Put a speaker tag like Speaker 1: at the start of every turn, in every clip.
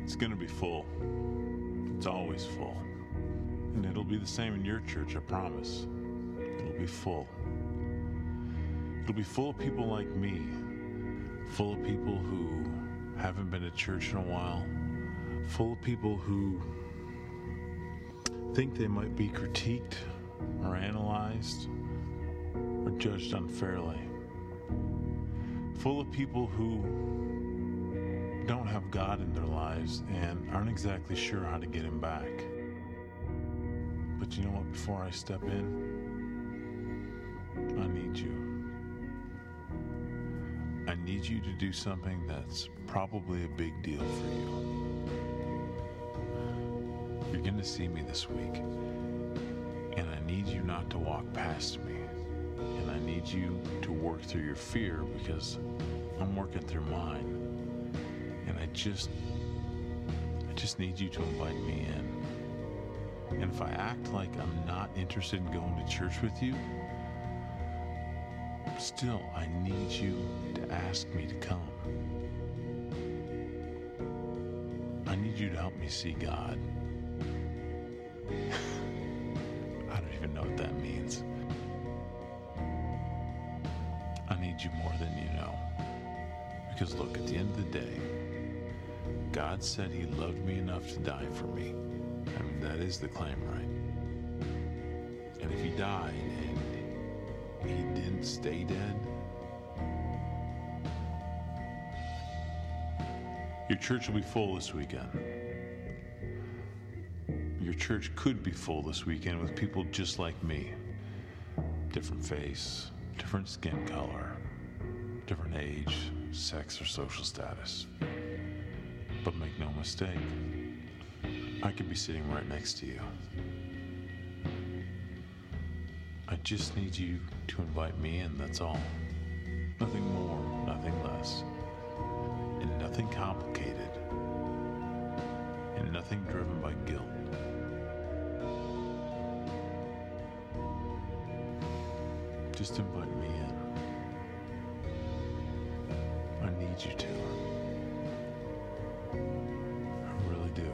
Speaker 1: It's going to be full. It's always full. And it'll be the same in your church, I promise. It'll be full. It'll be full of people like me. Full of people who haven't been to church in a while. Full of people who think they might be critiqued or analyzed or judged unfairly. Full of people who don't have God in their lives and aren't exactly sure how to get Him back. But you know what? Before I step in, I need you. I need you to do something that's probably a big deal for you. You're going to see me this week, and I need you not to walk past me. And I need you to work through your fear, because I'm working through mine. And I just need you to invite me in. And if I act like I'm not interested in going to church with you, still, I need you to ask me to come. I need you to help me see God. I don't even know what that means. I need you more than you know. Because look, at the end of the day, God said He loved me enough to die for me. I mean, that is the claim, right? And if He died and He didn't stay dead, your church will be full this weekend. Your church could be full this weekend with people just like me. Different face, different skin color, different age, sex, or social status. But make no mistake, I could be sitting right next to you. I just need you to invite me in, that's all. Nothing more, nothing less. And nothing complicated. And nothing driven by guilt. Just invite me in. I need you to. I really do.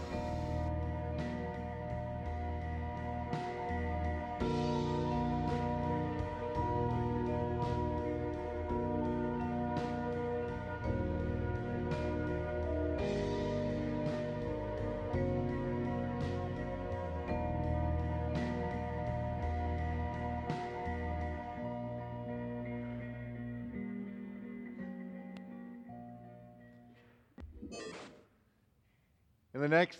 Speaker 2: In the next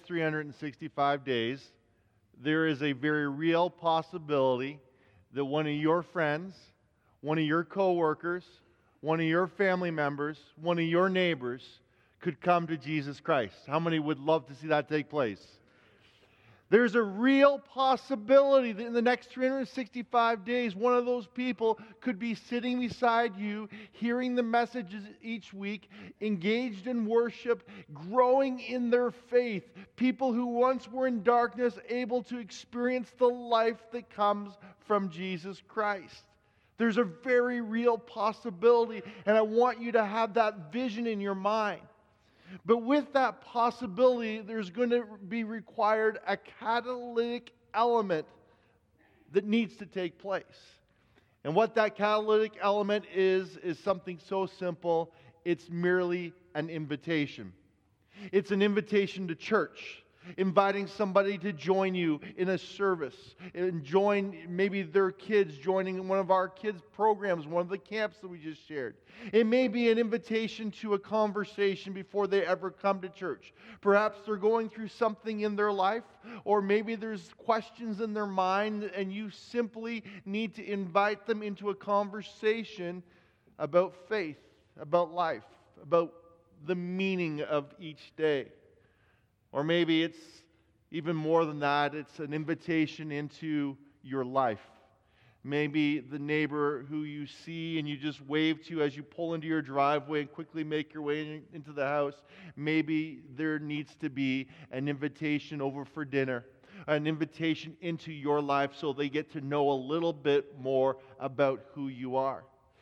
Speaker 2: 365 days, there is a very real possibility that one of your friends, one of your coworkers, one of your family members, one of your neighbors could come to Jesus Christ. How many would love to see that take place? There's a real possibility that in the next 365 days, one of those people could be sitting beside you, hearing the messages each week, engaged in worship, growing in their faith. People who once were in darkness, able to experience the life that comes from Jesus Christ. There's a very real possibility, and I want you to have that vision in your mind. But with that possibility, there's going to be required a catalytic element that needs to take place. And what that catalytic element is something so simple, it's merely an invitation. It's an invitation to church, inviting somebody to join you in a service, and join maybe their kids joining one of our kids' programs, one of the camps that we just shared. It may be an invitation to a conversation before they ever come to church. Perhaps they're going through something in their life, or maybe there's questions in their mind, and you simply need to invite them into a conversation about faith, about life, about the meaning of each day. Or maybe it's even more than that. It's an invitation into your life. Maybe the neighbor who you see and you just wave to as you pull into your driveway and quickly make your way into the house. Maybe there needs to be an invitation over for dinner, an invitation into your life so they get to know a little bit more about who you are.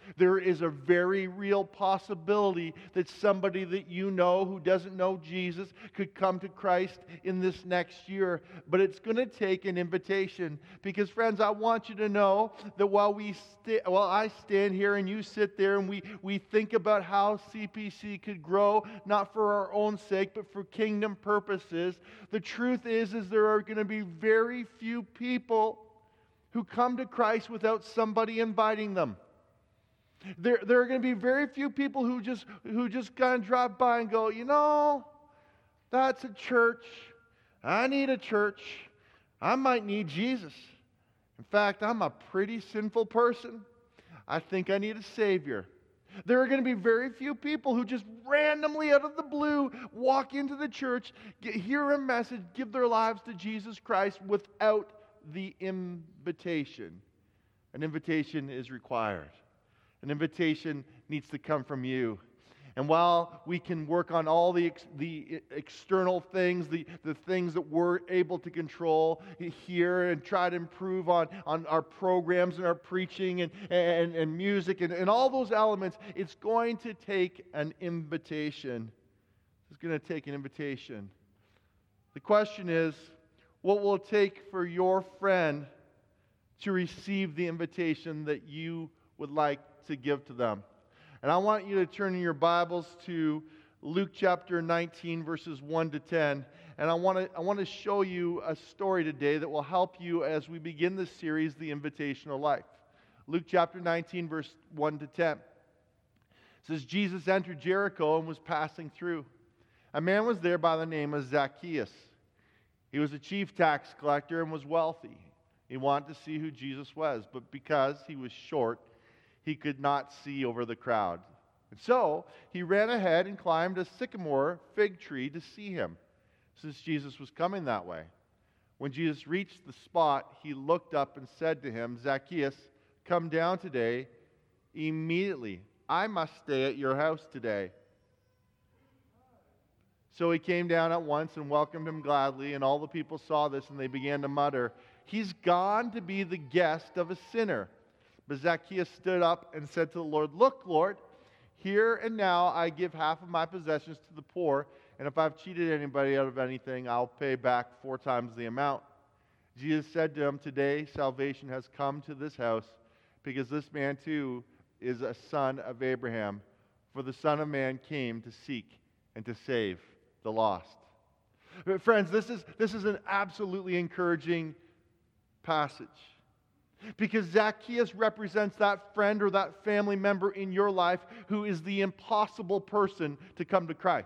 Speaker 2: There is a very real possibility that somebody that you know who doesn't know Jesus could come to Christ in this next year. But it's going to take an invitation. Because, friends, I want you to know that while I stand here and you sit there and we think about how CPC could grow, not for our own sake, but for kingdom purposes, the truth is there are going to be very few people who come to Christ without somebody inviting them. There are going to be very few people who just kind of drop by and go, you know, that's a church. I need a church. I might need Jesus. In fact, I'm a pretty sinful person. I think I need a Savior. There are going to be very few people who just randomly out of the blue walk into the church, hear a message, give their lives to Jesus Christ without the invitation. An invitation is required. An invitation needs to come from you. And while we can work on all the external things, the things that we're able to control here and try to improve on our programs and our preaching and music and all those elements, it's going to take an invitation. It's going to take an invitation. The question is, what will it take for your friend to receive the invitation that you would like to give to them? And I want you to turn in your Bibles to Luke chapter 19, verses 1 to 10. And I want to show you a story today that will help you as we begin this series, The Invitational Life. Luke chapter 19, verse 1 to 10. It says, Jesus entered Jericho and was passing through. A man was there by the name of Zacchaeus. He was a chief tax collector and was wealthy. He wanted to see who Jesus was, but because he was short, he could not see over the crowd. And so he ran ahead and climbed a sycamore fig tree to see him, since Jesus was coming that way. When Jesus reached the spot, he looked up and said to him, Zacchaeus, come down today immediately. I must stay at your house today. So he came down at once and welcomed him gladly, and all the people saw this, and they began to mutter, he's gone to be the guest of a sinner. But Zacchaeus stood up and said to the Lord, look, Lord, here and now I give half of my possessions to the poor, and if I've cheated anybody out of anything, I'll pay back 4 times the amount. Jesus said to him, today salvation has come to this house, because this man too is a son of Abraham. For the Son of Man came to seek and to save the lost. Friends, this is an absolutely encouraging passage. Because Zacchaeus represents that friend or that family member in your life who is the impossible person to come to Christ.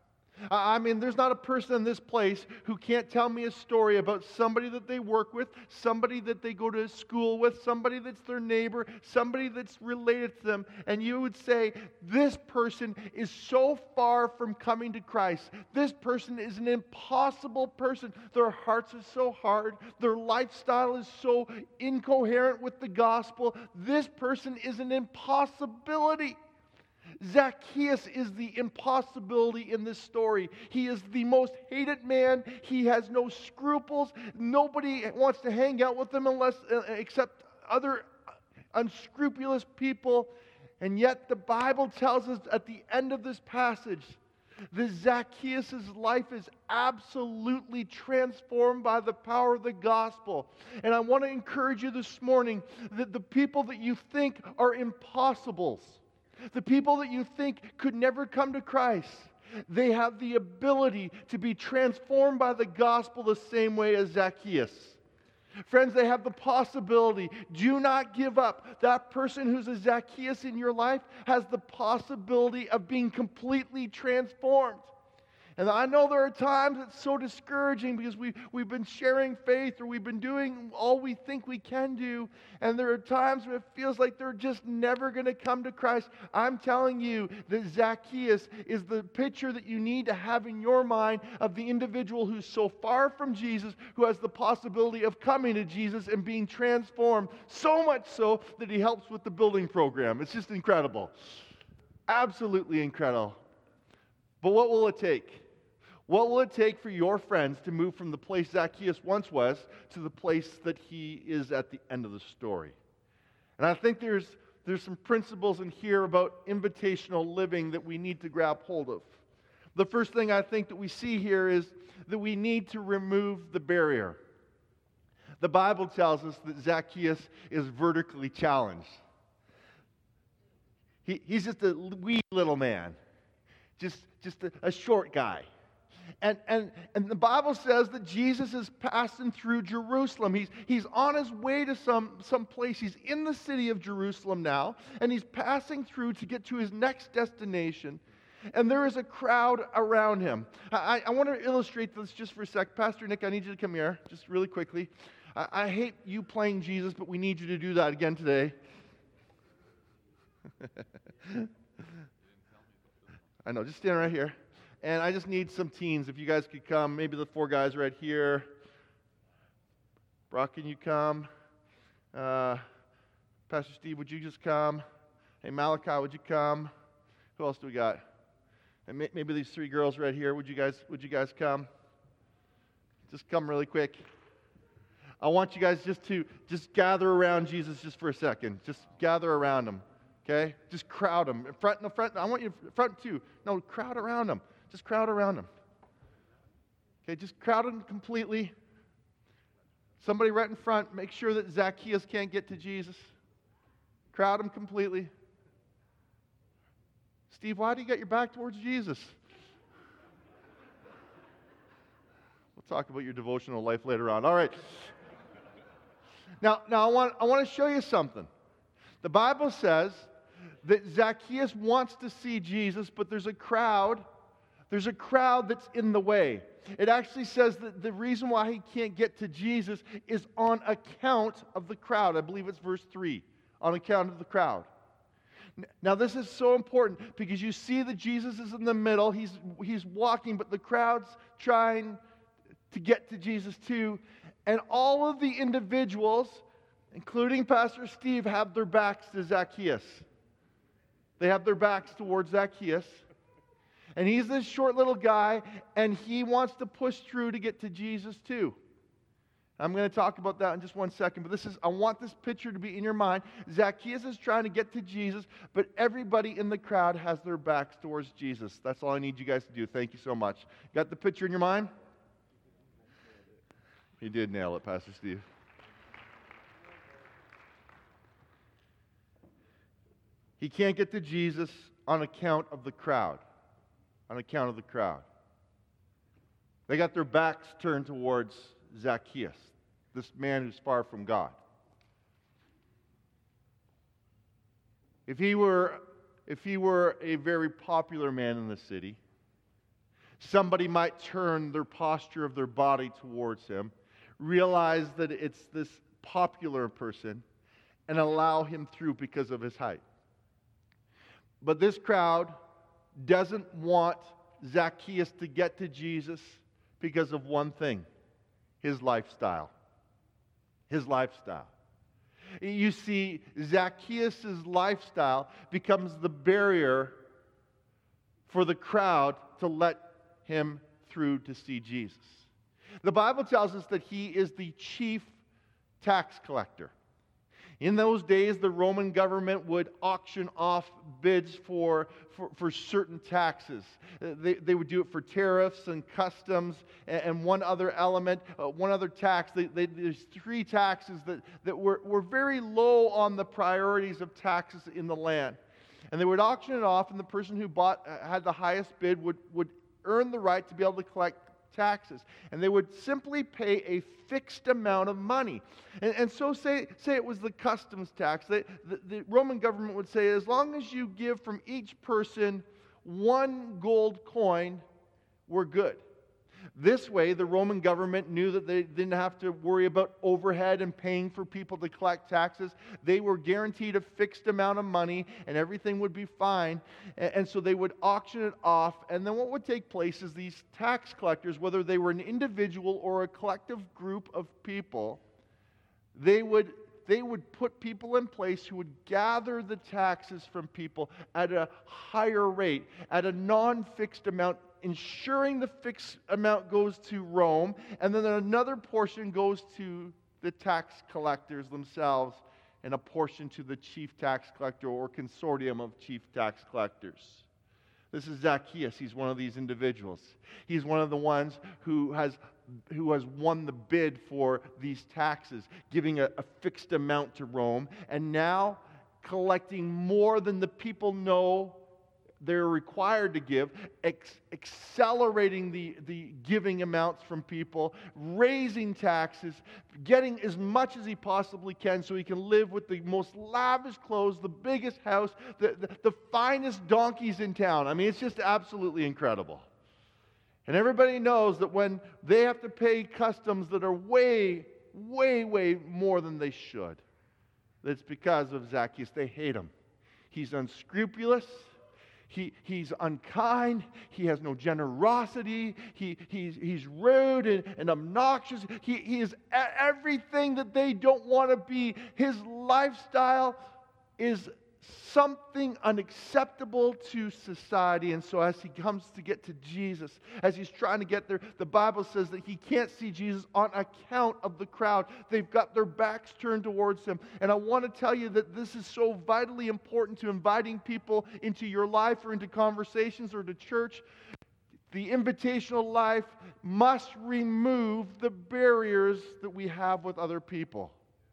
Speaker 2: I mean, there's not a person in this place who can't tell me a story about somebody that they work with, somebody that they go to school with, somebody that's their neighbor, somebody that's related to them, and you would say, this person is so far from coming to Christ. This person is an impossible person. Their hearts are so hard. Their lifestyle is so incoherent with the gospel. This person is an impossibility. Zacchaeus is the impossibility in this story. He is the most hated man. He has no scruples. Nobody wants to hang out with him except other unscrupulous people. And yet the Bible tells us at the end of this passage that Zacchaeus' life is absolutely transformed by the power of the gospel. And I want to encourage you this morning that the people that you think are impossibles, the people that you think could never come to Christ, they have the ability to be transformed by the gospel the same way as Zacchaeus. Friends, they have the possibility. Do not give up. That person who's a Zacchaeus in your life has the possibility of being completely transformed. And I know there are times it's so discouraging because we've been sharing faith or we've been doing all we think we can do. And there are times when it feels like they're just never going to come to Christ. I'm telling you that Zacchaeus is the picture that you need to have in your mind of the individual who's so far from Jesus, who has the possibility of coming to Jesus and being transformed, so much so that he helps with the building program. It's just incredible. Absolutely incredible. But what will it take? What will it take for your friends to move from the place Zacchaeus once was to the place that he is at the end of the story? And I think there's there's some principles in here about invitational living that we need to grab hold of. The first thing I think that we see here is that we need to remove the barrier. The Bible tells us that Zacchaeus is vertically challenged. He's just a wee little man, just a short guy. And the Bible says that Jesus is passing through Jerusalem. He's on his way to some place. He's in the city of Jerusalem now, and he's passing through to get to his next destination. And there is a crowd around him. I want to illustrate this just for a sec. Pastor Nick, I need you to come here, just really quickly. I hate you playing Jesus, but we need you to do that again today. I know, just stand right here. And I just need some teens. If you guys could come, maybe the 4 guys right here. Brock, can you come? Pastor Steve, would you just come? Hey, Malachi, would you come? Who else do we got? And maybe these 3 girls right here. Would you guys come? Just come really quick. I want you guys just gather around Jesus just for a second. Just gather around him. Okay? Just crowd him. Front. I want you front too. No, crowd around him. Just crowd around him. Okay, just crowd him completely. Somebody right in front. Make sure that Zacchaeus can't get to Jesus. Crowd him completely. Steve, why do you get your back towards Jesus? We'll talk about your devotional life later on. All right. Now I want to show you something. The Bible says that Zacchaeus wants to see Jesus, but there's a crowd that's in the way. It actually says that the reason why he can't get to Jesus is on account of the crowd. I believe it's verse 3, on account of the crowd. Now this is so important because you see that Jesus is in the middle. He's walking, but the crowd's trying to get to Jesus too. And all of the individuals, including Pastor Steve, have their backs to Zacchaeus. They have their backs towards Zacchaeus. And he's this short little guy, and he wants to push through to get to Jesus too. I'm going to talk about that in just one second, but I want this picture to be in your mind. Zacchaeus is trying to get to Jesus, but everybody in the crowd has their backs towards Jesus. That's all I need you guys to do. Thank you so much. Got the picture in your mind? He did nail it, Pastor Steve. He can't get to Jesus on account of the crowd. On account of the crowd. They got their backs turned towards Zacchaeus, this man who's far from God. If he were a very popular man in the city, somebody might turn their posture of their body towards him, realize that it's this popular person, and allow him through because of his height. But this crowd doesn't want Zacchaeus to get to Jesus because of one thing: his lifestyle. His lifestyle. You see, Zacchaeus' lifestyle becomes the barrier for the crowd to let him through to see Jesus. The Bible tells us that he is the chief tax collector. In those days, the Roman government would auction off bids for certain taxes. They would do it for tariffs and customs and one other element, one other tax. There's 3 taxes that were very low on the priorities of taxes in the land. And they would auction it off, and the person who had the highest bid would earn the right to be able to collect taxes. And they would simply pay a fixed amount of money. And so say it was the customs tax. The Roman government would say, as long as you give from each person 1 gold coin, we're good. This way, the Roman government knew that they didn't have to worry about overhead and paying for people to collect taxes. They were guaranteed a fixed amount of money, and everything would be fine. And so they would auction it off. And then what would take place is these tax collectors, whether they were an individual or a collective group of people, they would put people in place who would gather the taxes from people at a higher rate, at a non-fixed amount, ensuring the fixed amount goes to Rome, and then another portion goes to the tax collectors themselves and a portion to the chief tax collector or consortium of chief tax collectors. This is Zacchaeus. He's one of these individuals. He's one of the ones who has won the bid for these taxes, giving a fixed amount to Rome, and now collecting more than the people know they're required to give, accelerating the giving amounts from people, raising taxes, getting as much as he possibly can so he can live with the most lavish clothes, the biggest house, the finest donkeys in town. I mean, it's just absolutely incredible. And everybody knows that when they have to pay customs that are way, way, way more than they should, that's because of Zacchaeus. They hate him. He's unscrupulous. He's unkind. He has no generosity. He's rude and obnoxious. He is everything that they don't want to be. His lifestyle is something unacceptable to society. And so as he comes to get to Jesus, as he's trying to get there, the Bible says that he can't see Jesus on account of the crowd. They've got their backs turned towards him. And I want to tell you that this is so vitally important to inviting people into your life or into conversations or to church. The invitational life must remove the barriers that we have with other people.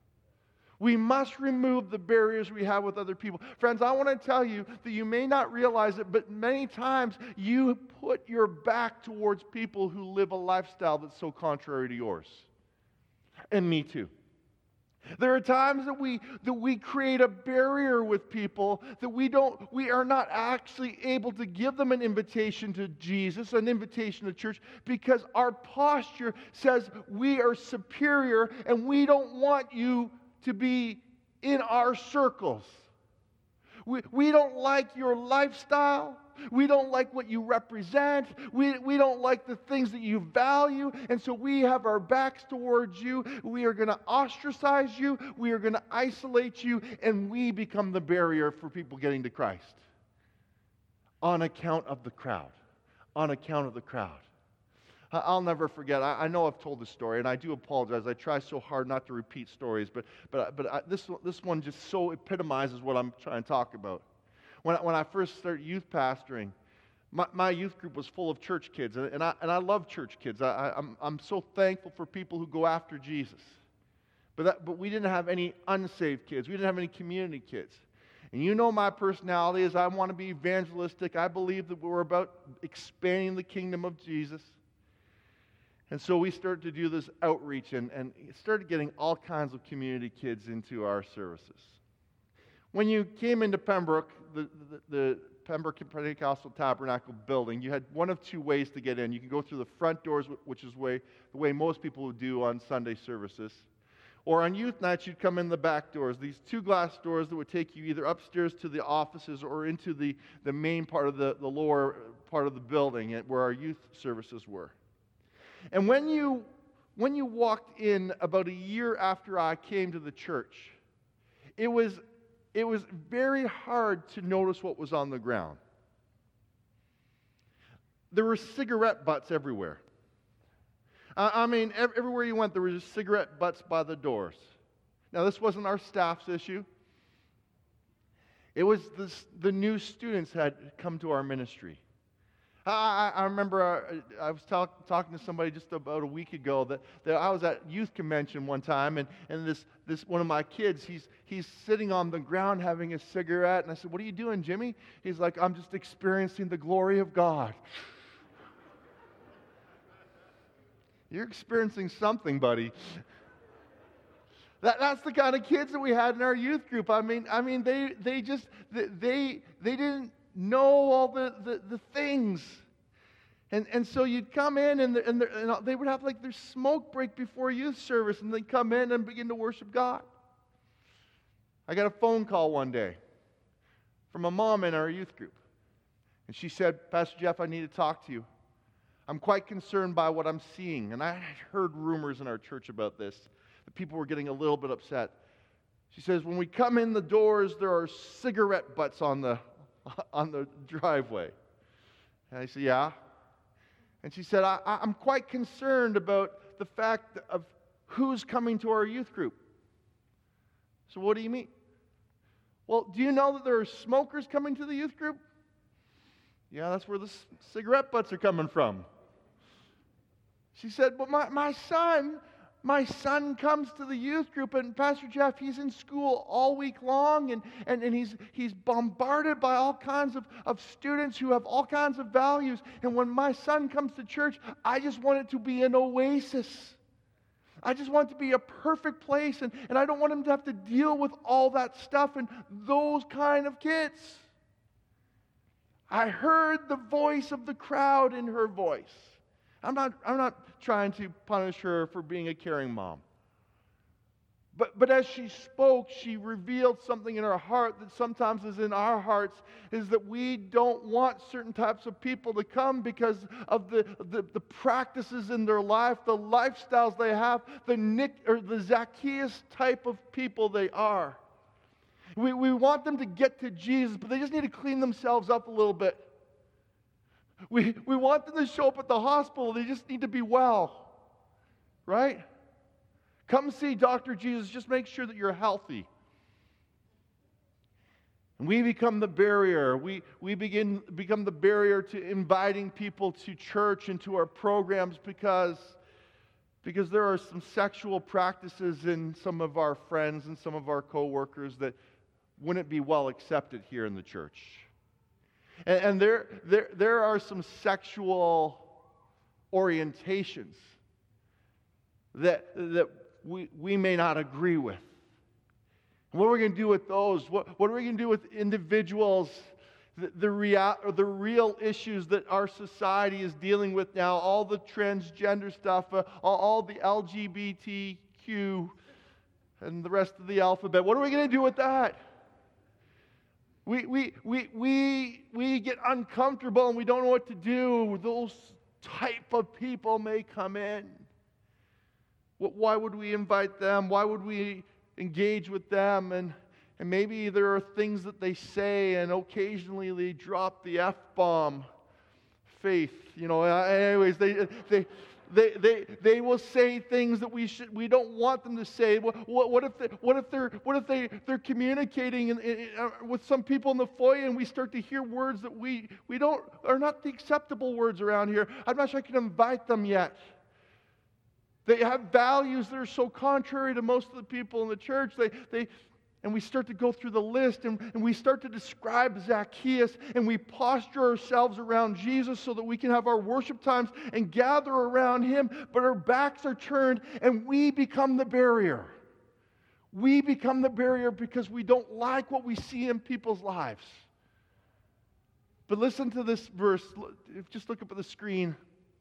Speaker 2: We must remove the barriers we have with other people. Friends, I want to tell you that you may not realize it, but many times you put your back towards people who live a lifestyle that's so contrary to yours. And me too. There are times that we create a barrier with people that we are not actually able to give them an invitation to Jesus, an invitation to church, because our posture says we are superior and we don't want you to be in our circles. We don't like your lifestyle. We don't like what you represent. We don't like the things that you value. And so we have our backs towards you. We are going to ostracize you. We are going to isolate you. And we become the barrier for people getting to Christ. On account of the crowd. On account of the crowd. I'll never forget. I know I've told this story, and I do apologize. I try so hard not to repeat stories, but this one just so epitomizes what I'm trying to talk about. When I first started youth pastoring, my youth group was full of church kids, and I love church kids. I'm so thankful for people who go after Jesus. But we didn't have any unsaved kids. We didn't have any community kids. And you know my personality is I want to be evangelistic. I believe that we're about expanding the kingdom of Jesus. And so we started to do this outreach and started getting all kinds of community kids into our services. When you came into Pembroke, the Pembroke Pentecostal Tabernacle building, you had one of two ways to get in. You can go through the front doors, which is the way most people would do on Sunday services. Or on youth nights, you'd come in the back doors, these two glass doors that would take you either upstairs to the offices or into the main part of the lower part of the building where our youth services were. And when you walked in about a year after I came to the church, it was very hard to notice what was on the ground. There were cigarette butts everywhere. I mean, everywhere you went, there were just cigarette butts by the doors. Now, this wasn't our staff's issue. It was the new students had come to our ministry. I remember I was talking to somebody just about a week ago that I was at youth convention one time, and this one of my kids, he's sitting on the ground having a cigarette, and I said, "What are you doing, Jimmy?" He's like, "I'm just experiencing the glory of God." You're experiencing something, buddy. That's the kind of kids that we had in our youth group. I mean, they didn't know all the things. And so you'd come in and they would have like their smoke break before youth service, and they'd come in and begin to worship God. I got a phone call one day from a mom in our youth group. And she said, "Pastor Jeff, I need to talk to you. I'm quite concerned by what I'm seeing." And I had heard rumors in our church about this, that people were getting a little bit upset. She says, "When we come in the doors, there are cigarette butts on the driveway." And I said, "Yeah." And she said, I'm quite concerned about the fact of who's coming to our youth group. So what do you mean? Well, do you know that there are smokers coming to the youth group? Yeah, that's where the cigarette butts are coming from. She said, but my son comes to the youth group, and Pastor Jeff, he's in school all week long, and he's bombarded by all kinds of students who have all kinds of values. And when my son comes to church, I just want it to be an oasis. I just want it to be a perfect place, and I don't want him to have to deal with all that stuff and those kind of kids. I heard the voice of the crowd in her voice. I'm not trying to punish her for being a caring mom. But as she spoke, she revealed something in her heart that sometimes is in our hearts, is that we don't want certain types of people to come because of the practices in their life, the lifestyles they have, the Zacchaeus type of people they are. We want them to get to Jesus, but they just need to clean themselves up a little bit. We want them to show up at the hospital. They just need to be well. Right? Come see Dr. Jesus. Just make sure that you're healthy. And we become the barrier. We become the barrier to inviting people to church and to our programs because there are some sexual practices in some of our friends and some of our coworkers that wouldn't be well accepted here in the church. And there are some sexual orientations that we may not agree with. What are we going to do with those? What are we going to do with individuals? The real issues that our society is dealing with now, all the transgender stuff, all the LGBTQ, and the rest of the alphabet. What are we going to do with that? We get uncomfortable and we don't know what to do. Those type of people may come in. Why would we invite them? Why would we engage with them? And maybe there are things that they say, and occasionally they drop the F-bomb. Faith, anyways, they will say things that we don't want them to say. What if they're communicating with some people in the foyer, and we start to hear words that we don't are not the acceptable words around here? I'm not sure I can invite them yet. They have values that are so contrary to most of the people in the church. And we start to go through the list, and we start to describe Zacchaeus, and we posture ourselves around Jesus so that we can have our worship times and gather around Him, but our backs are turned, and we become the barrier. We become the barrier because we don't like what we see in people's lives. But listen to this verse. Just look up at the screen.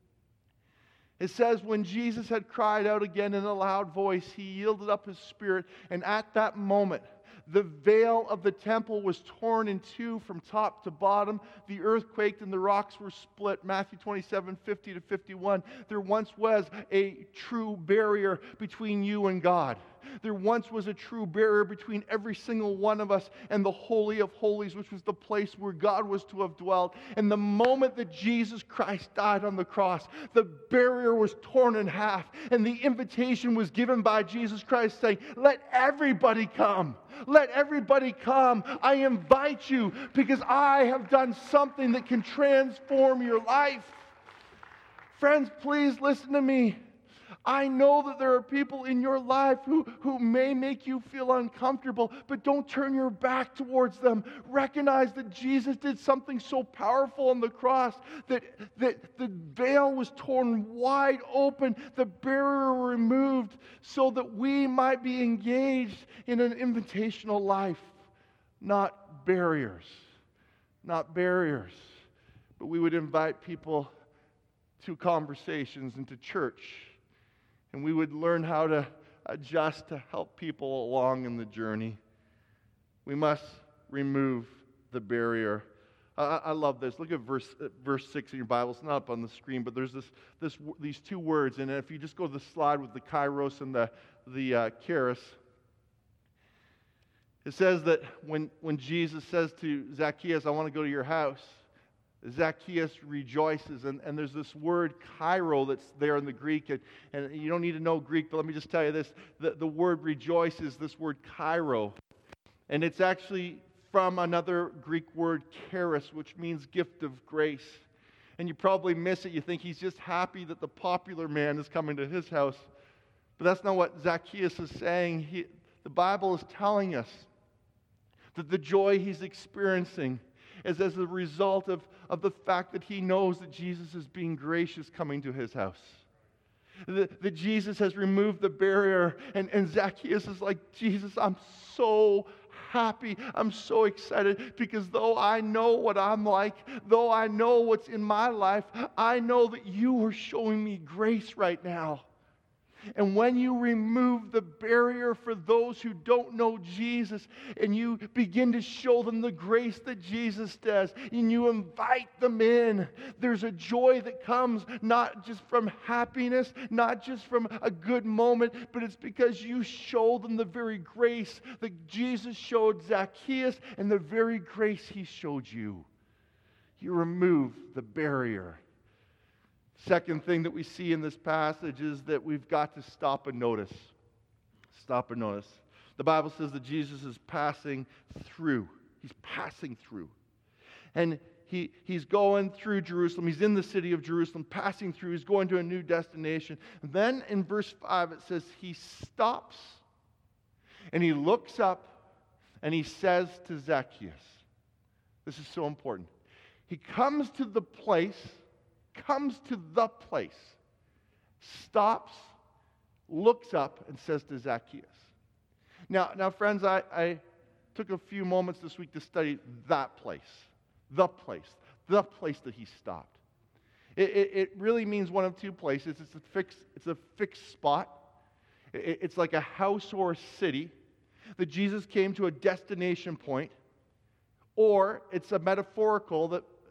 Speaker 2: It says, when Jesus had cried out again in a loud voice, He yielded up His spirit, and at that moment, the veil of the temple was torn in two from top to bottom. The earth quaked and the rocks were split. Matthew 27:50-51. There once was a true barrier between you and God. There once was a true barrier between every single one of us and the Holy of Holies, which was the place where God was to have dwelt. And the moment that Jesus Christ died on the cross, the barrier was torn in half, and the invitation was given by Jesus Christ saying, let everybody come. Let everybody come. I invite you because I have done something that can transform your life. Friends, please listen to me. I know that there are people in your life who may make you feel uncomfortable, but don't turn your back towards them. Recognize that Jesus did something so powerful on the cross that the veil was torn wide open, the barrier removed, so that we might be engaged in an invitational life, not barriers. Not barriers. But we would invite people to conversations and to church. And we would learn how to adjust to help people along in the journey. We must remove the barrier. I love this. Look at verse 6 in your Bible. It's not up on the screen, but there's these two words. And if you just go to the slide with the kairos and the charis, it says that when Jesus says to Zacchaeus, I want to go to your house, Zacchaeus rejoices, and there's this word kairo that's there in the Greek, and you don't need to know Greek, but let me just tell you this. The word rejoice is this word kairo, and it's actually from another Greek word charis, which means gift of grace. And you probably miss it. You think he's just happy that the popular man is coming to his house. But that's not what Zacchaeus is saying. The Bible is telling us that the joy he's experiencing is as a result of the fact that he knows that Jesus is being gracious coming to his house. That Jesus has removed the barrier, and Zacchaeus is like, Jesus, I'm so happy. I'm so excited because though I know what I'm like, though I know what's in my life, I know that you are showing me grace right now. And when you remove the barrier for those who don't know Jesus and you begin to show them the grace that Jesus does and you invite them in, there's a joy that comes not just from happiness, not just from a good moment, but it's because you show them the very grace that Jesus showed Zacchaeus and the very grace he showed you. You remove the barrier. Second thing that we see in this passage is that we've got to stop and notice. Stop and notice. The Bible says that Jesus is passing through. He's passing through. And he's going through Jerusalem. He's in the city of Jerusalem, passing through. He's going to a new destination. And then in verse 5 it says he stops and he looks up and he says to Zacchaeus, this is so important. He comes to the place, stops, looks up, and says to Zacchaeus. Now, friends, I took a few moments this week to study that place, the place that he stopped. It really means one of two places. It's a fixed spot. It's like a house or a city that Jesus came to a destination point, or it's a metaphorical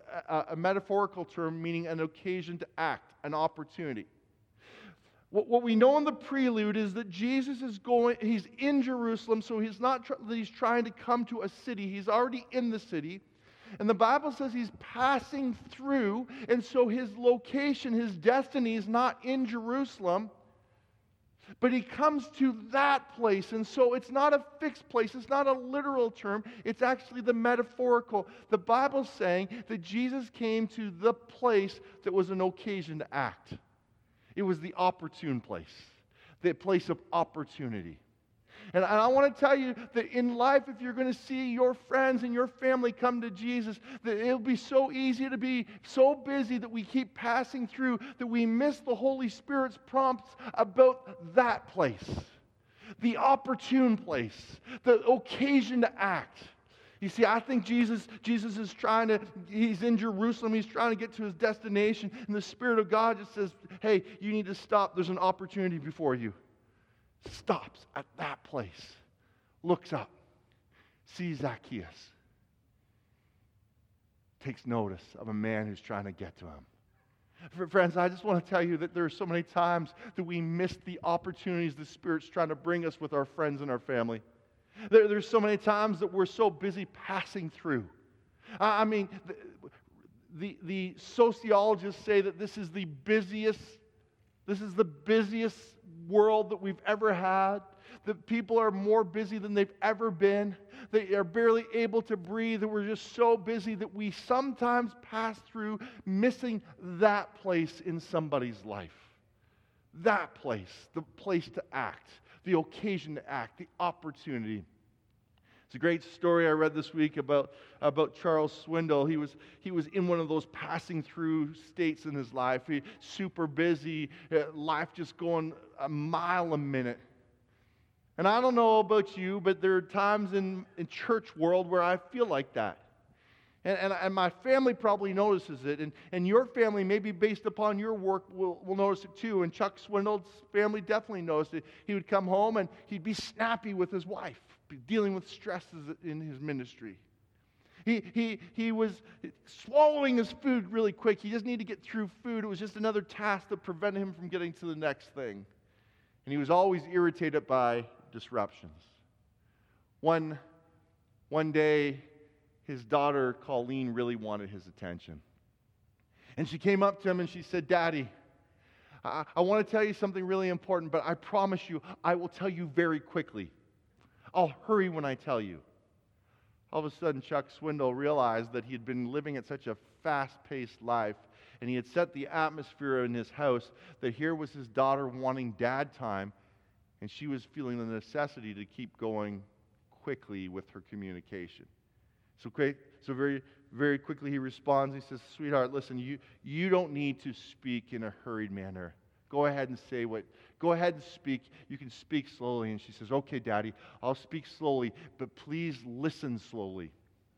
Speaker 2: term meaning an occasion to act, an opportunity. What we know in the prelude is that Jesus he's in Jerusalem, so he's trying to come to a city. He's already in the city. And the Bible says he's passing through, and so his location, his destiny is not in Jerusalem, but he comes to that place. And so it's not a fixed place. It's not a literal term. It's actually the metaphorical. The Bible's saying that Jesus came to the place that was an occasion to act. It was the opportune place, the place of opportunity. And I want to tell you that in life, if you're going to see your friends and your family come to Jesus, that it'll be so easy to be so busy that we keep passing through, that we miss the Holy Spirit's prompts about that place, the opportune place, the occasion to act. You see, I think Jesus is he's in Jerusalem, he's trying to get to his destination, and the Spirit of God just says, hey, you need to stop. There's an opportunity before you. Stops at that place, looks up, sees Zacchaeus, takes notice of a man who's trying to get to him. Friends, I just want to tell you that there are so many times that we miss the opportunities the Spirit's trying to bring us with our friends and our family. There's so many times that we're so busy passing through. I mean, the sociologists say that this is the busiest world that we've ever had, that people are more busy than they've ever been. They are barely able to breathe, that we're just so busy that we sometimes pass through missing that place in somebody's life. That place, the place to act, the occasion to act, the opportunity. It's a great story I read this week about Charles Swindoll. He was in one of those passing through states in his life. Super busy, life just going a mile a minute. And I don't know about you, but there are times in church world where I feel like that. And my family probably notices it, and your family, maybe based upon your work, will notice it too. And Chuck Swindoll's family definitely noticed it. He would come home and he'd be snappy with his wife, dealing with stresses in his ministry. He was swallowing his food really quick. He just needed to get through food. It was just another task that prevented him from getting to the next thing. And he was always irritated by disruptions. One day, his daughter, Colleen, really wanted his attention. And she came up to him and she said, Daddy, I want to tell you something really important, but I promise you, I will tell you very quickly. I'll hurry when I tell you. All of a sudden, Chuck Swindoll realized that he had been living at such a fast-paced life, and he had set the atmosphere in his house that here was his daughter wanting dad time, and she was feeling the necessity to keep going quickly with her communication. So very, very quickly he responds. He says, Sweetheart, listen, you don't need to speak in a hurried manner. Go ahead and go ahead and speak. You can speak slowly. And she says, Okay, Daddy, I'll speak slowly, but please listen slowly.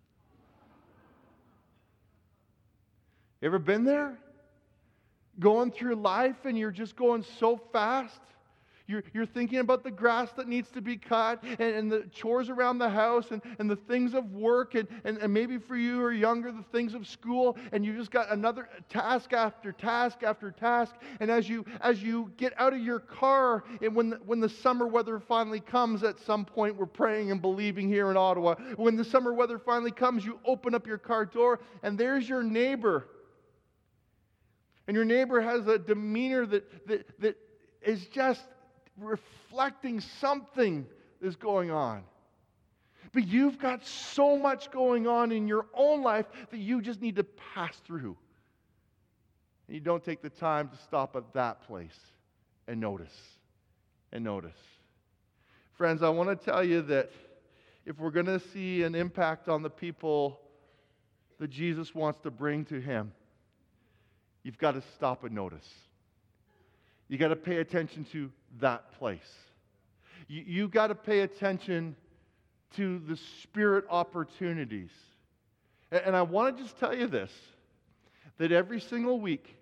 Speaker 2: Ever been there? Going through life and you're just going so fast? You're thinking about the grass that needs to be cut and the chores around the house and the things of work and maybe for you who are younger, the things of school, and you just got another task after task after task. And as you get out of your car, and when the summer weather finally comes at some point, we're praying and believing here in Ottawa, when the summer weather finally comes, you open up your car door and there's your neighbor. And your neighbor has a demeanor that is just reflecting something is going on. But you've got so much going on in your own life that you just need to pass through. And you don't take the time to stop at that place and notice. Friends, I want to tell you that if we're going to see an impact on the people that Jesus wants to bring to Him, you've got to stop and notice. You got to pay attention to that place. You got to pay attention to the Spirit opportunities. And I want to just tell you this, that every single week,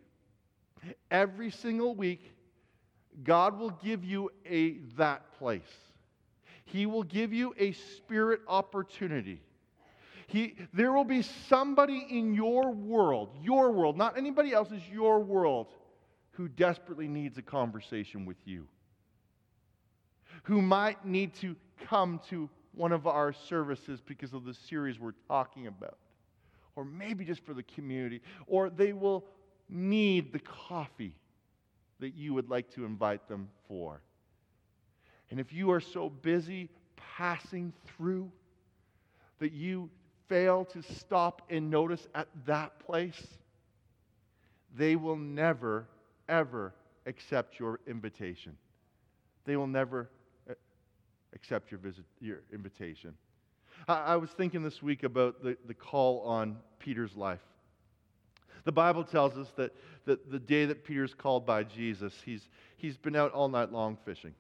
Speaker 2: God will give you that place. He will give you a Spirit opportunity. There will be somebody in your world, not anybody else's, your world, who desperately needs a conversation with you, who might need to come to one of our services because of the series we're talking about, or maybe just for the community, or they will need the coffee that you would like to invite them for. And if you are so busy passing through that you fail to stop and notice at that place, they will never ever accept your invitation. They will never accept your invitation. I was thinking this week about the call on Peter's life. The Bible tells us that the day that Peter's called by Jesus, he's been out all night long fishing.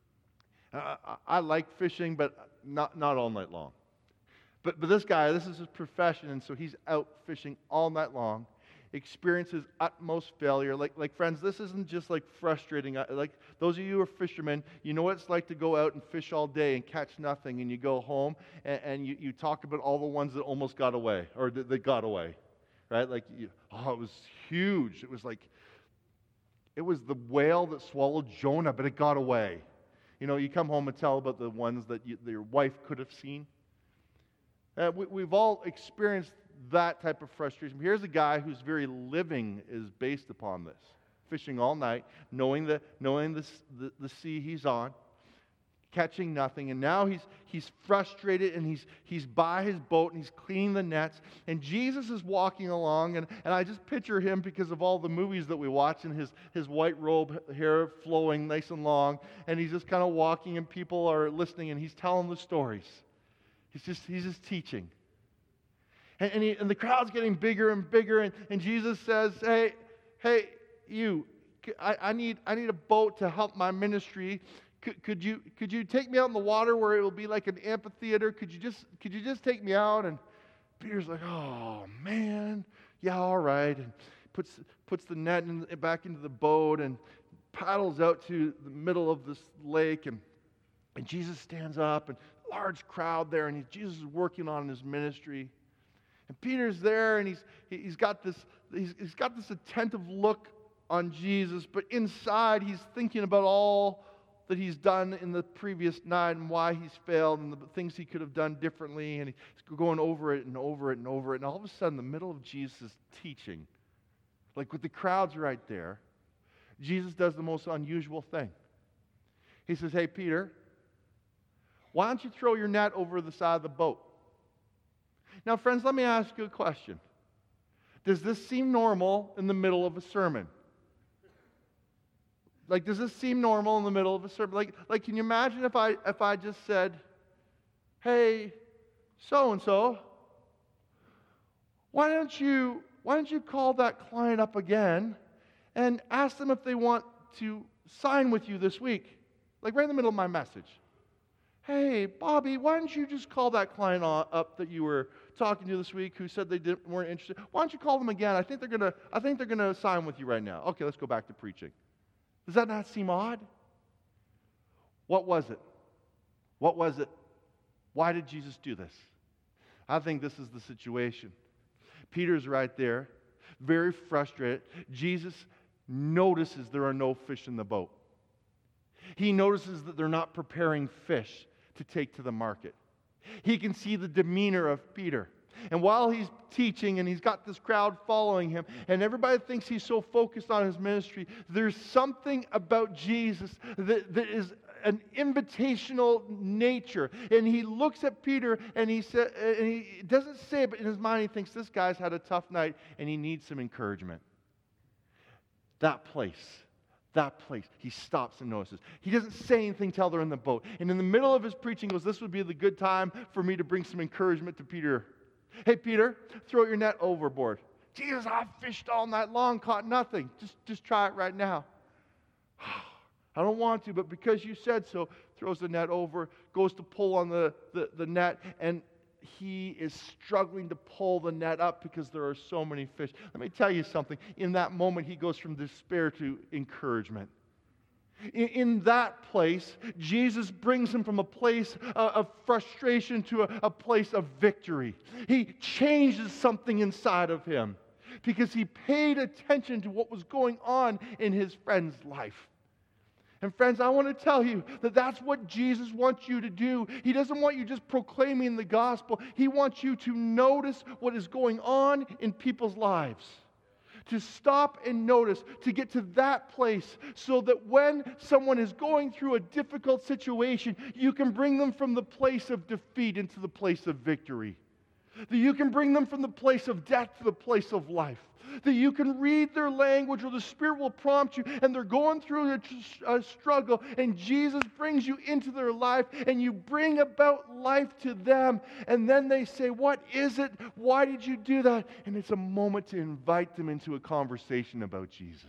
Speaker 2: I like fishing, but not all night long. But this guy, this is his profession, and so he's out fishing all night long, experiences utmost failure. Like friends, this isn't just like frustrating. Like those of you who are fishermen, you know what it's like to go out and fish all day and catch nothing, and you go home and you talk about all the ones that almost got away, or that got away, right? Like, it was huge. It was the whale that swallowed Jonah, but it got away. You know, you come home and tell about the ones that your wife could have seen. We've all experienced that type of frustration. Here's a guy whose very living is based upon this. Fishing all night, knowing the sea he's on, catching nothing, and now he's frustrated, and he's by his boat, and he's cleaning the nets, and Jesus is walking along, and I just picture him because of all the movies that we watch, and his white robe, hair flowing nice and long, and he's just kind of walking, and people are listening, and he's telling the stories. He's just teaching. And the crowd's getting bigger and bigger, and Jesus says, hey, you, I need a boat to help my ministry. Could you take me out in the water where it will be like an amphitheater? Could you just take me out? And Peter's like, oh man, yeah, all right. And puts the net back into the boat and paddles out to the middle of this lake, and Jesus stands up, and large crowd there, and Jesus is working on his ministry. And Peter's there, and he's got this attentive look on Jesus, but inside he's thinking about all that he's done in the previous night and why he's failed and the things he could have done differently, and he's going over it and over it and over it. And all of a sudden, in the middle of Jesus' teaching, Like with the crowds right there, Jesus does the most unusual thing. He says, hey, Peter, why don't you throw your net over the side of the boat? Now, friends, let me ask you a question. Does this seem normal in the middle of a sermon? Like, does this seem normal in the middle of a sermon? Like, can you imagine if I just said, hey, so-and-so, why don't you call that client up again and ask them if they want to sign with you this week? Like right in the middle of my message. Hey, Bobby, why don't you just call that client up that you were talking to this week who said they weren't interested? Why don't you call them again? I think they're gonna sign with you right now. Okay, let's go back to preaching. Does that not seem odd? What was it? What was it? Why did Jesus do this? I think this is the situation. Peter's right there, very frustrated. Jesus notices there are no fish in the boat. He notices that they're not preparing fish to take to the market. He can see the demeanor of Peter. And while he's teaching and he's got this crowd following him, and everybody thinks he's so focused on his ministry, there's something about Jesus that is an invitational nature. And he looks at Peter and he doesn't say it, but in his mind he thinks this guy's had a tough night and he needs some encouragement. That place, he stops and notices. He doesn't say anything till they're in the boat. And in the middle of his preaching, he goes, this would be the good time for me to bring some encouragement to Peter. Hey, Peter, throw your net overboard. Jesus, I've fished all night long, caught nothing. Just try it right now. I don't want to, but because you said so, throws the net over, goes to pull on the net, and he is struggling to pull the net up because there are so many fish. Let me tell you something. In that moment, he goes from despair to encouragement. In that place, Jesus brings him from a place of frustration to a place of victory. He changes something inside of him because he paid attention to what was going on in his friend's life. And friends, I want to tell you that that's what Jesus wants you to do. He doesn't want you just proclaiming the gospel. He wants you to notice what is going on in people's lives. To stop and notice, to get to that place so that when someone is going through a difficult situation, you can bring them from the place of defeat into the place of victory. That you can bring them from the place of death to the place of life. That you can read their language or the Spirit will prompt you and they're going through a struggle and Jesus brings you into their life and you bring about life to them and then they say, what is it? Why did you do that? And it's a moment to invite them into a conversation about Jesus.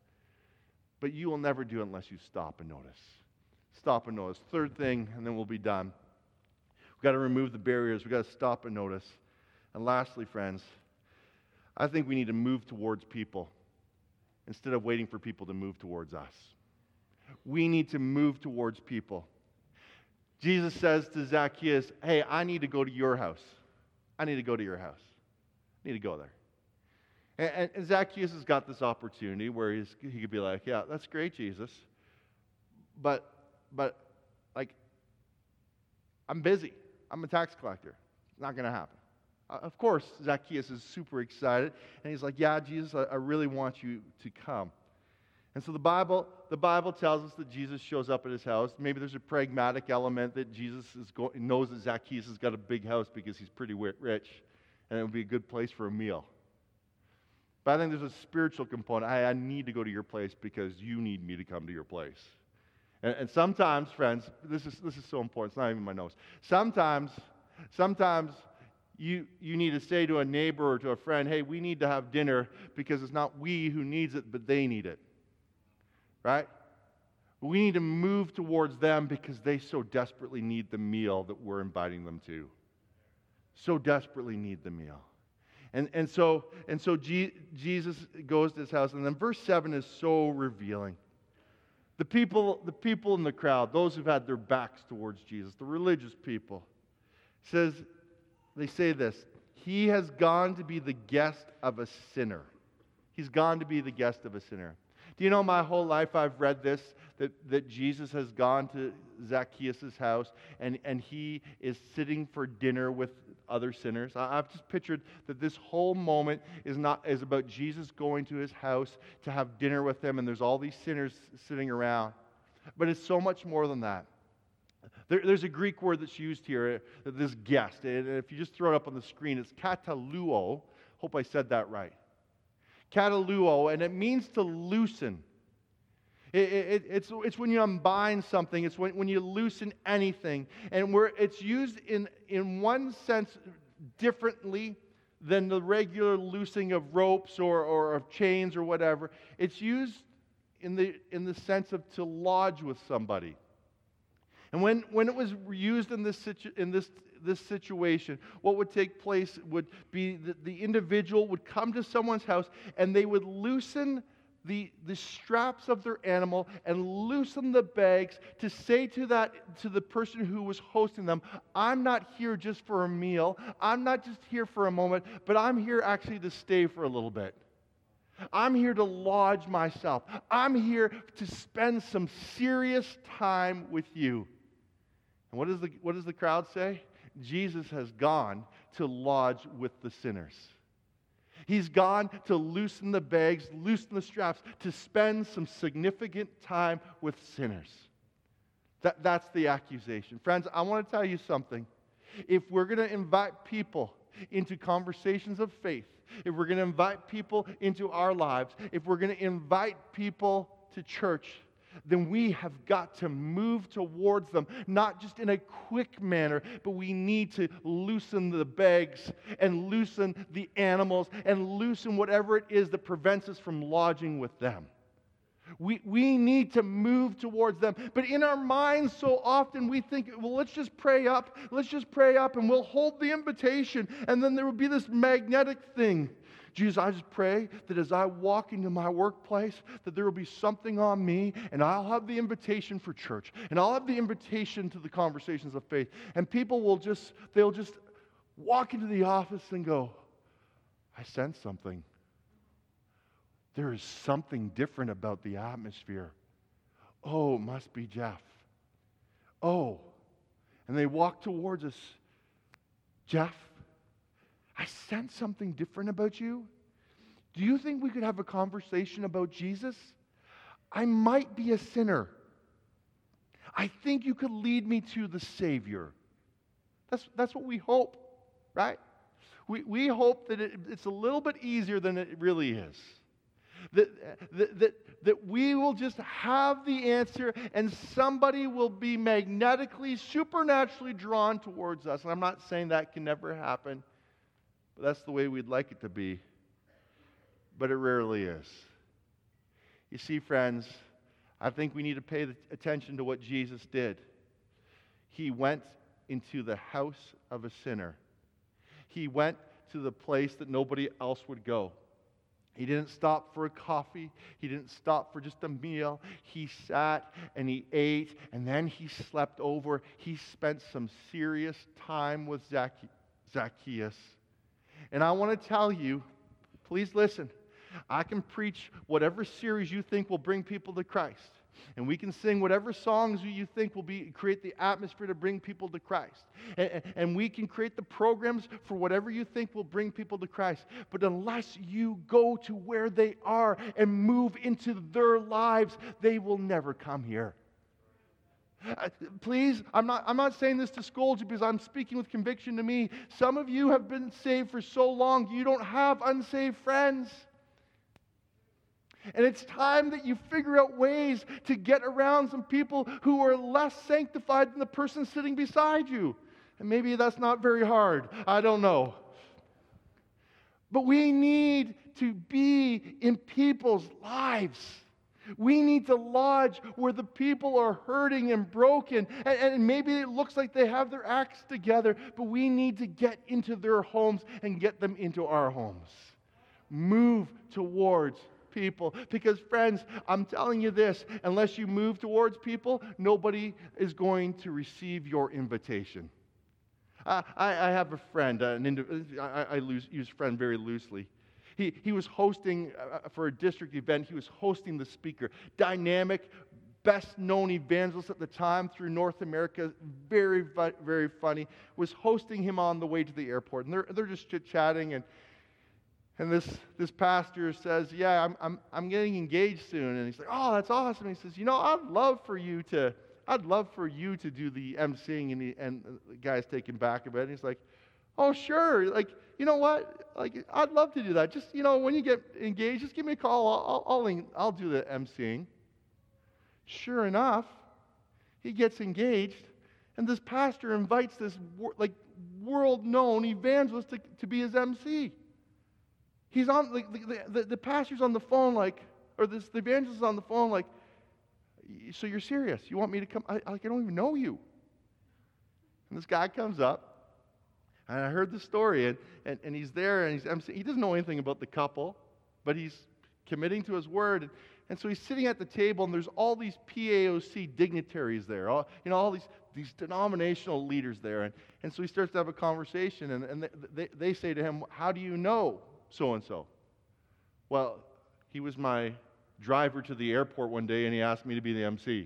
Speaker 2: But you will never do it unless you stop and notice. Stop and notice. Third thing, and then we'll be done. We've got to remove the barriers. We've got to stop and notice. And lastly, friends, I think we need to move towards people instead of waiting for people to move towards us. We need to move towards people. Jesus says to Zacchaeus, hey, I need to go to your house. I need to go to your house. I need to go there. And Zacchaeus has got this opportunity where he could be like, yeah, that's great, Jesus. But like, I'm busy. I'm a tax collector. It's not going to happen. Of course, Zacchaeus is super excited, and he's like, yeah, Jesus, I really want you to come. And so the Bible tells us that Jesus shows up at his house. Maybe there's a pragmatic element that Jesus knows that Zacchaeus has got a big house because he's pretty rich, and it would be a good place for a meal. But I think there's a spiritual component. I need to go to your place because you need me to come to your place. And sometimes, friends, this is so important. It's not even my notes. Sometimes you need to say to a neighbor or to a friend, hey, we need to have dinner because it's not we who needs it, but they need it. Right? We need to move towards them because they so desperately need the meal that we're inviting them to. So desperately need the meal. And so Jesus goes to his house, and then verse 7 is so revealing. The people in the crowd, those who've had their backs towards Jesus, the religious people, they say this, he has gone to be the guest of a sinner. He's gone to be the guest of a sinner. Do you know my whole life I've read this, that Jesus has gone to Zacchaeus' house and he is sitting for dinner with other sinners? I've just pictured that this whole moment is about Jesus going to his house to have dinner with them, and there's all these sinners sitting around. But it's so much more than that. There's a Greek word that's used here, this guest. And if you just throw it up on the screen, it's kataluo. Hope I said that right. Kataluo, and it means to loosen. It's when you unbind something. It's when you loosen anything. And it's used in one sense differently than the regular loosing of ropes or of chains or whatever. It's used in the sense of to lodge with somebody. And when it was used in this situation, what would take place would be that the individual would come to someone's house and they would loosen the straps of their animal and loosen the bags to say to the person who was hosting them, I'm not here just for a meal, I'm not just here for a moment, but I'm here actually to stay for a little bit. I'm here to lodge myself. I'm here to spend some serious time with you. And what does the crowd say? Jesus has gone to lodge with the sinners. He's gone to loosen the bags, loosen the straps, to spend some significant time with sinners. That's the accusation. Friends, I want to tell you something. If we're going to invite people into conversations of faith, if we're going to invite people into our lives, if we're going to invite people to church, then we have got to move towards them, not just in a quick manner, but we need to loosen the bags and loosen the animals and loosen whatever it is that prevents us from lodging with them. We need to move towards them. But in our minds, so often we think, well, let's just pray up, and we'll hold the invitation, and then there will be this magnetic thing. Jesus, I just pray that as I walk into my workplace, that there will be something on me, and I'll have the invitation for church, and I'll have the invitation to the conversations of faith. And people they'll just walk into the office and go, I sense something. There is something different about the atmosphere. Oh, it must be Jeff. Oh. And they walk towards us. Jeff, I sense something different about you. Do you think we could have a conversation about Jesus? I might be a sinner. I think you could lead me to the Savior. That's what we hope, right? We hope that it's a little bit easier than it really is. That we will just have the answer and somebody will be magnetically, supernaturally drawn towards us. And I'm not saying that can never happen, but that's the way we'd like it to be. But it rarely is. You see, friends, I think we need to pay attention to what Jesus did. He went into the house of a sinner. He went to the place that nobody else would go. He didn't stop for a coffee. He didn't stop for just a meal. He sat and he ate, and then he slept over. He spent some serious time with Zacchaeus. And I want to tell you, please listen, I can preach whatever series you think will bring people to Christ. And we can sing whatever songs you think will create the atmosphere to bring people to Christ. And we can create the programs for whatever you think will bring people to Christ. But unless you go to where they are and move into their lives, they will never come here. Please, I'm not saying this to scold you because I'm speaking with conviction to me. Some of you have been saved for so long, you don't have unsaved friends. And it's time that you figure out ways to get around some people who are less sanctified than the person sitting beside you. And maybe that's not very hard. I don't know. But we need to be in people's lives. We need to lodge where the people are hurting and broken. And maybe it looks like they have their acts together, but we need to get into their homes and get them into our homes. Move towards people. Because, friends, I'm telling you this, unless you move towards people, nobody is going to receive your invitation. I have a friend, I use friend very loosely. He was hosting, for a district event, he was hosting the speaker. Dynamic, best-known evangelist at the time through North America, very, very funny, was hosting him on the way to the airport. And they're just chit-chatting, and this pastor says, yeah, I'm getting engaged soon. And he's like, oh, that's awesome. And he says, I'd love for you to do the emceeing. And the guy's taken back a bit. And he's like, oh, sure. Like, you know what? Like, I'd love to do that. Just, when you get engaged, just give me a call. I'll do the emceeing. Sure enough, he gets engaged, and this pastor invites this world-known evangelist to be his MC. He's on the pastor's on the phone the evangelist is on the phone like, so you're serious? You want me to come? I don't even know you. And this guy comes up. And I heard the story, and he's there, and he doesn't know anything about the couple, but he's committing to his word. And so he's sitting at the table, and there's all these PAOC dignitaries there, all these denominational leaders there. And so he starts to have a conversation, and they say to him, how do you know so-and-so? Well, he was my driver to the airport one day, and he asked me to be the MC.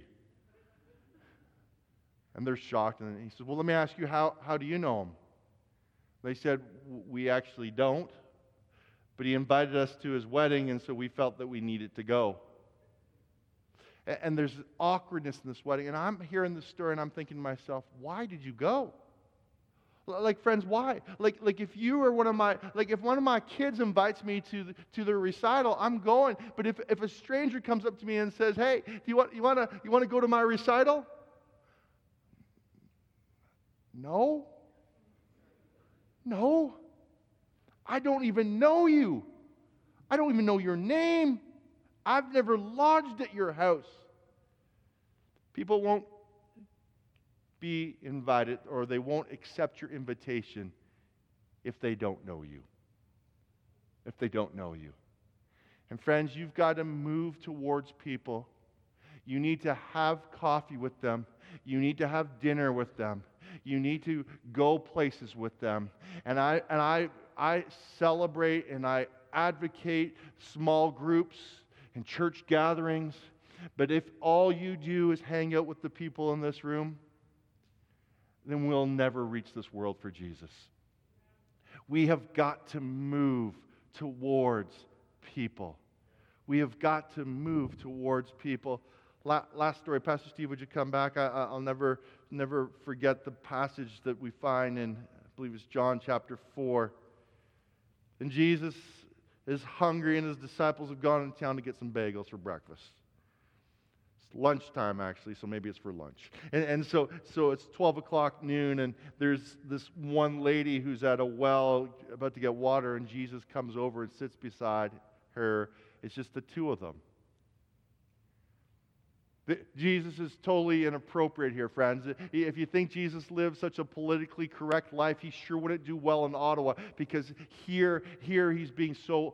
Speaker 2: And they're shocked, and he says, well, let me ask you, how do you know him? They said, we actually don't, but he invited us to his wedding, and so we felt that we needed to go. And there's awkwardness in this wedding, and I'm hearing this story, and I'm thinking to myself, why did you go? Like, friends, why? Like if you are if one of my kids invites me to their recital, I'm going. But if a stranger comes up to me and says, hey, do you want to go to my recital? No. No, I don't even know you. I don't even know your name. I've never lodged at your house. People won't be invited, or they won't accept your invitation if they don't know you. If they don't know you. And friends, you've got to move towards people. You need to have coffee with them. You need to have dinner with them. You need to go places with them. And I celebrate and I advocate small groups and church gatherings. But if all you do is hang out with the people in this room, then we'll never reach this world for Jesus. We have got to move towards people. We have got to move towards people. Last story, Pastor Steve, would you come back? I'll never forget the passage that we find in, I believe it's John chapter 4. And Jesus is hungry, and his disciples have gone into town to get some bagels for breakfast. It's lunchtime, actually, so maybe it's for lunch. And so it's 12 o'clock noon, and there's this one lady who's at a well about to get water, and Jesus comes over and sits beside her. It's just the two of them. Jesus is totally inappropriate here, friends. If you think Jesus lived such a politically correct life, he sure wouldn't do well in Ottawa, because here he's being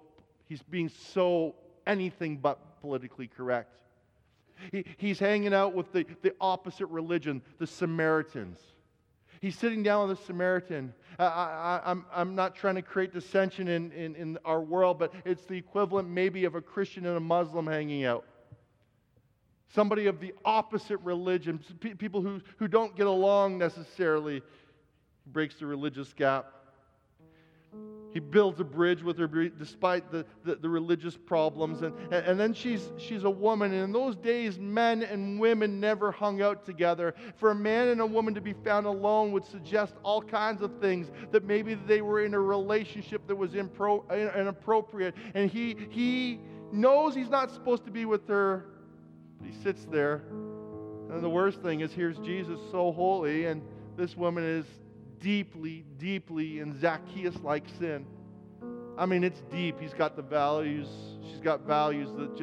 Speaker 2: so anything but politically correct. He's hanging out with the opposite religion, the Samaritans. He's sitting down with a Samaritan. I'm not trying to create dissension in our world, but it's the equivalent maybe of a Christian and a Muslim hanging out. Somebody of the opposite religion, people who don't get along necessarily. He breaks the religious gap. He builds a bridge with her despite the religious problems. And then she's a woman. And in those days, men and women never hung out together. For a man and a woman to be found alone would suggest all kinds of things, that maybe they were in a relationship that was inappropriate. And he knows he's not supposed to be with her. He sits there, and the worst thing is, here's Jesus so holy, and this woman is deeply, deeply in Zacchaeus-like sin. I mean, it's deep. He's got the values. She's got values that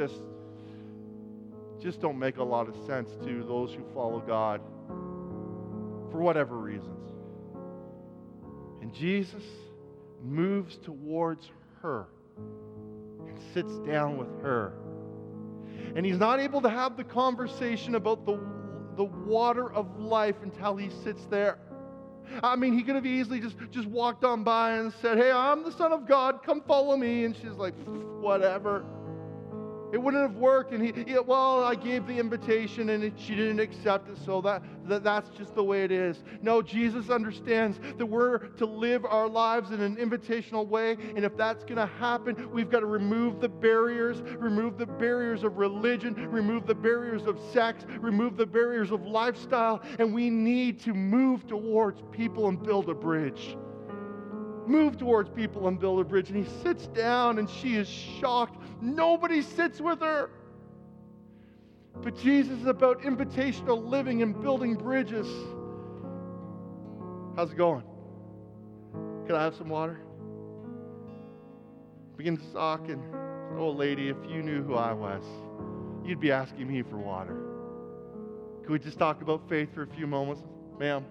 Speaker 2: just don't make a lot of sense to those who follow God for whatever reasons. And Jesus moves towards her and sits down with her. And he's not able to have the conversation about the water of life until he sits there. I mean, he could have easily just walked on by and said, hey, I'm the Son of God, come follow me. And she's like, whatever. It wouldn't have worked. And well, I gave the invitation and she didn't accept it, so that's just the way it is. No, Jesus understands that we're to live our lives in an invitational way. And if that's going to happen, we've got to remove the barriers of religion, remove the barriers of sex, remove the barriers of lifestyle. And we need to move towards people and build a bridge. Move towards people and build a bridge. And he sits down and she is shocked. Nobody sits with her. But Jesus is about invitational living and building bridges. How's it going? Can I have some water? Begins talking. Oh, lady, if you knew who I was, you'd be asking me for water. Could we just talk about faith for a few moments, ma'am?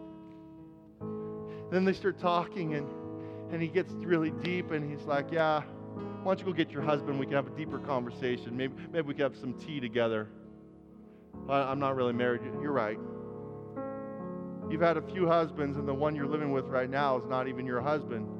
Speaker 2: Then they start talking, and he gets really deep, and he's like, yeah, why don't you go get your husband? We can have a deeper conversation. Maybe we can have some tea together. I'm not really married. You're right. You've had a few husbands, and the one you're living with right now is not even your husband.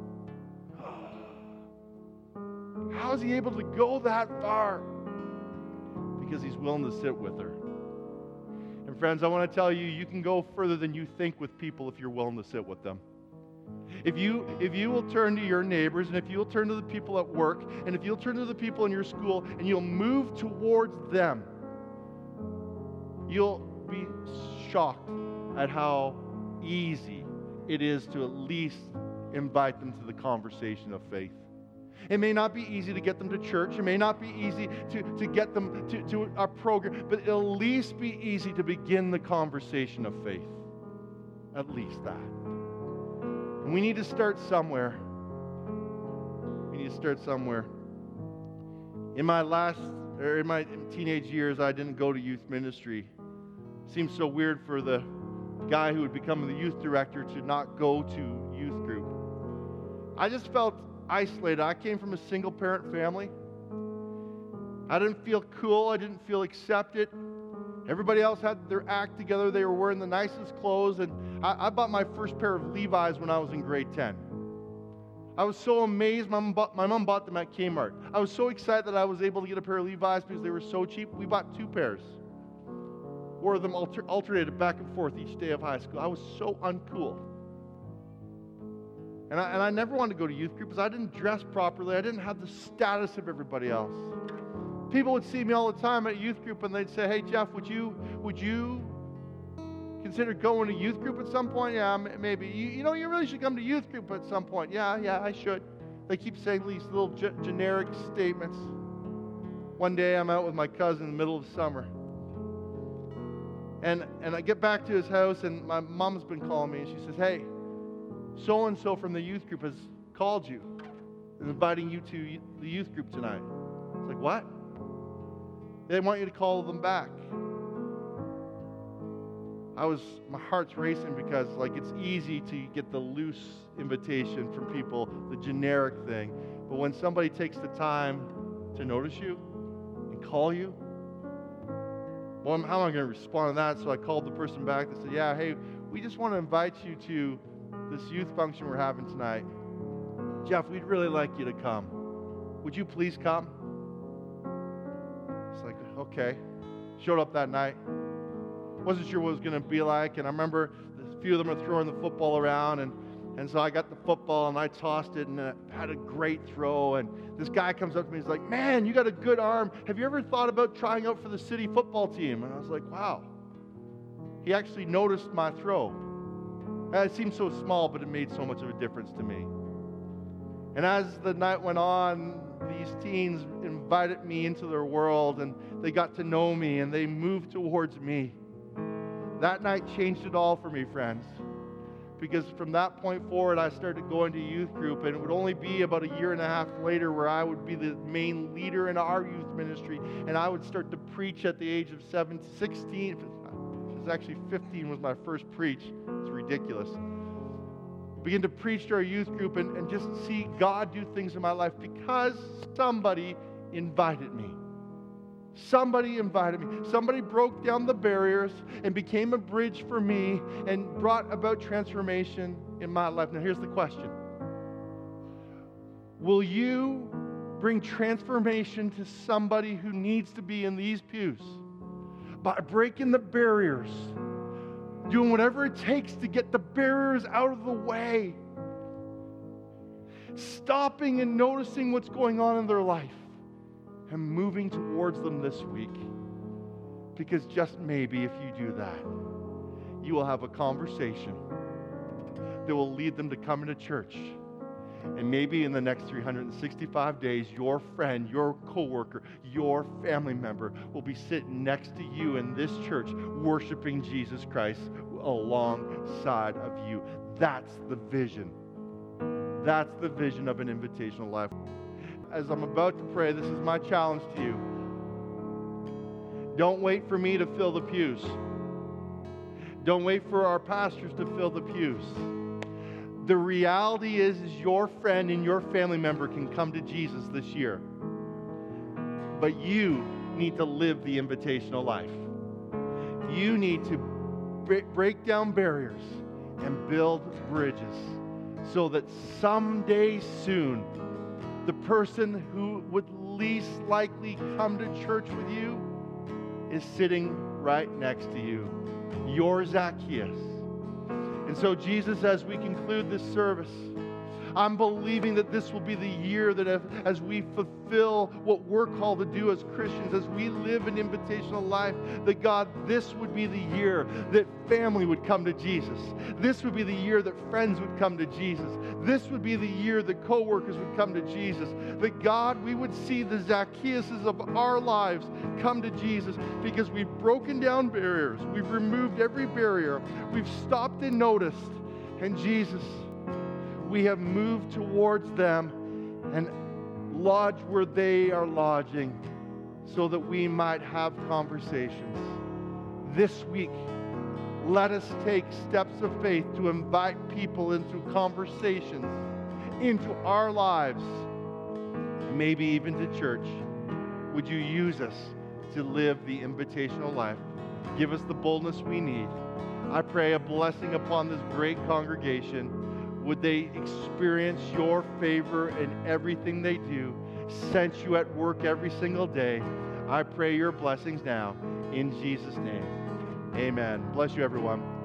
Speaker 2: How is he able to go that far? Because he's willing to sit with her. And friends, I want to tell you, you can go further than you think with people if you're willing to sit with them. If you will turn to your neighbors, and if you'll turn to the people at work, and if you'll turn to the people in your school, and you'll move towards them, you'll be shocked at how easy it is to at least invite them to the conversation of faith. It may not be easy to get them to church. It may not be easy to get them to our program, but it'll at least be easy to begin the conversation of faith. At least that. And we need to start somewhere. In my teenage years, I didn't go to youth ministry. It seemed so weird for the guy who would become the youth director to not go to youth group. I just felt isolated. I came from a single parent family. I didn't feel cool. I didn't feel accepted. Everybody else had their act together. They were wearing the nicest clothes. And I bought my first pair of Levi's when I was in grade 10. I was so amazed. My mom bought them at Kmart. I was so excited that I was able to get a pair of Levi's because they were so cheap. We bought 2 pairs. Wore them alternated back and forth each day of high school. I was so uncool. And I never wanted to go to youth group because I didn't dress properly. I didn't have the status of everybody else. People would see me all the time at youth group and they'd say, hey, Jeff, would you consider going to youth group at some point? Yeah, maybe. You really should come to youth group at some point. Yeah, I should. They keep saying these little generic statements. One day I'm out with my cousin in the middle of summer. And I get back to his house and my mom's been calling me and she says, hey, so-and-so from the youth group has called you and inviting you to the youth group tonight. It's like, what? They want you to call them back. My heart's racing because it's easy to get the loose invitation from people, the generic thing. But when somebody takes the time to notice you and call you, well, how am I going to respond to that? So I called the person back and said, yeah, hey, we just want to invite you to this youth function we're having tonight. Jeff, we'd really like you to come. Would you please come? It's like, okay. Showed up that night. Wasn't sure what it was going to be like, and I remember a few of them were throwing the football around, and so I got the football, and I tossed it, and I had a great throw, and this guy comes up to me, he's like, man, you got a good arm. Have you ever thought about trying out for the city football team? And I was like, wow. He actually noticed my throw. It seemed so small, but it made so much of a difference to me. And as the night went on, these teens invited me into their world, and they got to know me, and they moved towards me. That night changed it all for me, friends. Because from that point forward, I started going to youth group, and it would only be about a year and a half later where I would be the main leader in our youth ministry, and I would start to preach at the age of 16. It was actually 15 was my first preach. It's ridiculous. Begin to preach to our youth group and just see God do things in my life because somebody invited me. Somebody invited me. Somebody broke down the barriers and became a bridge for me and brought about transformation in my life. Now, here's the question. Will you bring transformation to somebody who needs to be in these pews by breaking the barriers, doing whatever it takes to get the barriers out of the way, stopping and noticing what's going on in their life, and moving towards them this week? Because just maybe if you do that, you will have a conversation that will lead them to come into church. And maybe in the next 365 days, your friend, your coworker, your family member will be sitting next to you in this church worshiping Jesus Christ alongside of you. That's the vision. That's the vision of an invitational life. As I'm about to pray, this is my challenge to you. Don't wait for me to fill the pews. Don't wait for our pastors to fill the pews. The reality is your friend and your family member can come to Jesus this year. But you need to live the invitational life. You need to break down barriers and build bridges so that someday soon, the person who would least likely come to church with you is sitting right next to you. Your Zacchaeus. And so, Jesus, as we conclude this service, I'm believing that this will be the year that as we fulfill what we're called to do as Christians, as we live an invitational life, that God, this would be the year that family would come to Jesus. This would be the year that friends would come to Jesus. This would be the year that coworkers would come to Jesus. That God, we would see the Zacchaeuses of our lives come to Jesus because we've broken down barriers. We've removed every barrier. We've stopped and noticed. And Jesus, we have moved towards them and lodged where they are lodging so that we might have conversations. This week, let us take steps of faith to invite people into conversations, into our lives, maybe even to church. Would you use us to live the invitational life? Give us the boldness we need. I pray a blessing upon this great congregation. Would they experience your favor in everything they do, sense you at work every single day. I pray your blessings now in Jesus' name. Amen. Bless you, everyone.